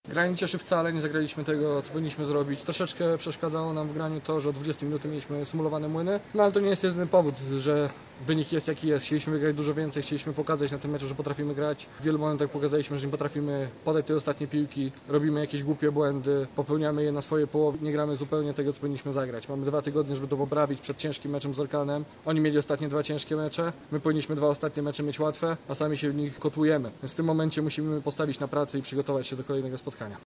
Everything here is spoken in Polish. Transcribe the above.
Granie cieszy wcale, nie zagraliśmy tego, co powinniśmy zrobić. Troszeczkę przeszkadzało nam w graniu to, że od 20 minut mieliśmy symulowane młyny, no ale to nie jest jedyny powód, że wynik jest jaki jest. Chcieliśmy wygrać dużo więcej, chcieliśmy pokazać na tym meczu, że potrafimy grać. W wielu momentach pokazaliśmy, że nie potrafimy podać tej ostatniej piłki, robimy jakieś głupie błędy, popełniamy je na swojej połowie, nie gramy zupełnie tego, co powinniśmy zagrać. Mamy 2 tygodnie, żeby to poprawić przed ciężkim meczem z Orkanem. Oni mieli ostatnie 2 ciężkie mecze, my powinniśmy 2 ostatnie mecze mieć łatwe, a sami się w nich kotłujemy. Więc w tym momencie musimy postawić na pracę i przygotować się do kolejnego spotkania.